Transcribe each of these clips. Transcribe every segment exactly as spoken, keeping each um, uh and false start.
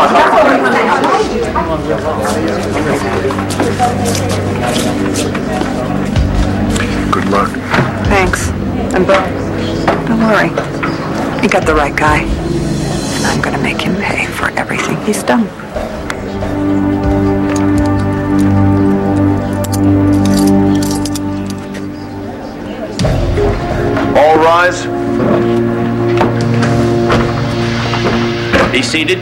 Good luck. Thanks. And Bill, don't worry. You got the right guy. And I'm going to make him pay for everything he's done. All rise. Be seated.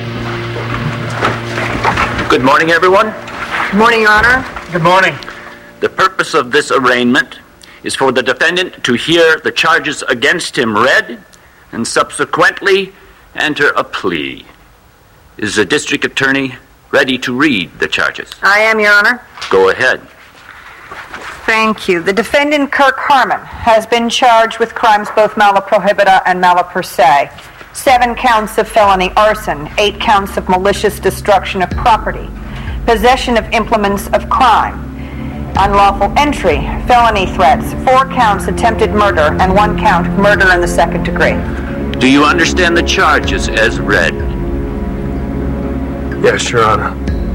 Good morning, everyone. Good morning, Your Honor. Good morning. The purpose of this arraignment is for the defendant to hear the charges against him read and subsequently enter a plea. Is the district attorney ready to read the charges? I am, Your Honor. Go ahead. Thank you. The defendant, Kirk Harmon, has been charged with crimes both mala prohibita and mala per se. Seven counts of felony arson, eight counts of malicious destruction of property, possession of implements of crime, unlawful entry, felony threats, four counts attempted murder, and one count murder in the second degree. Do you understand the charges as read? Yes, Your Honor.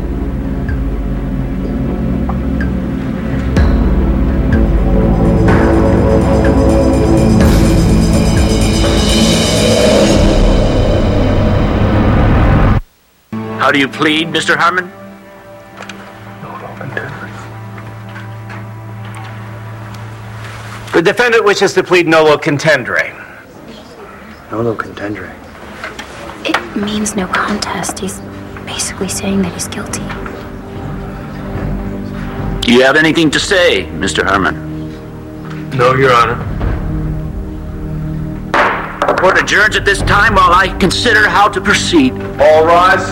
How do you plead, Mister Harmon? The defendant wishes to plead nolo contendere. Nolo contendere. It means no contest. He's basically saying that he's guilty. Do you have anything to say, Mister Harmon? No, Your Honor. The court adjourns at this time while I consider how to proceed. All rise.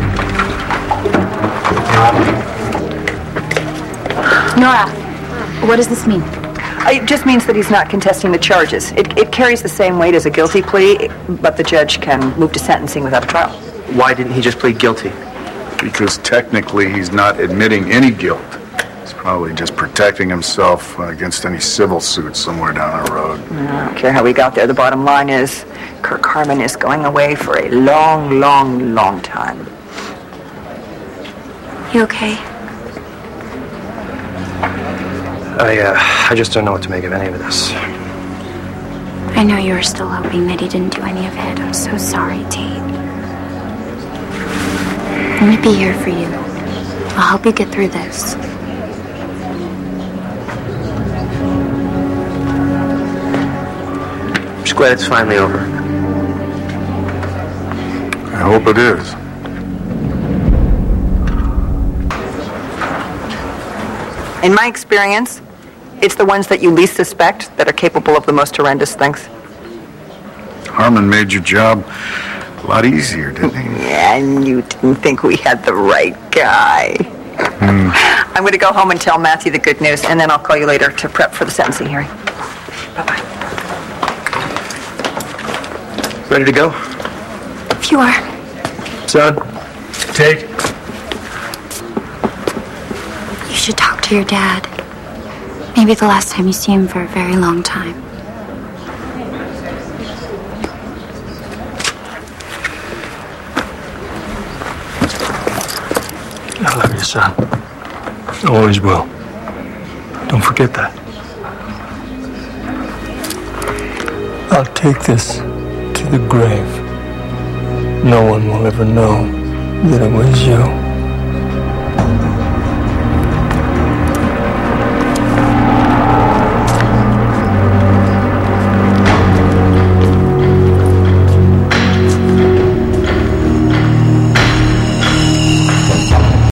Nora, what does this mean? It just means that he's not contesting the charges. It, it carries the same weight as a guilty plea, but the judge can move to sentencing without a trial. Why didn't he just plead guilty? Because technically he's not admitting any guilt. He's probably just protecting himself against any civil suit somewhere down the road. I don't care how we got there. The bottom line is Kirk Harmon is going away for a long, long, long time. You okay? I, uh, I just don't know what to make of any of this. I know you were still hoping that he didn't do any of it. I'm so sorry, Tate. I'm gonna be here for you. I'll help you get through this. I'm just glad it's finally over. I hope it is. In my experience, it's the ones that you least suspect that are capable of the most horrendous things. Harmon made your job a lot easier, didn't he? Yeah, and you didn't think we had the right guy. Hmm. I'm going to go home and tell Matthew the good news, and then I'll call you later to prep for the sentencing hearing. Bye-bye. Ready to go? If you are. Son, take. You should talk to your dad. Maybe the last time you see him for a very long time. I love you, son. Always will. Don't forget that. I'll take this to the grave. No one will ever know that it was you.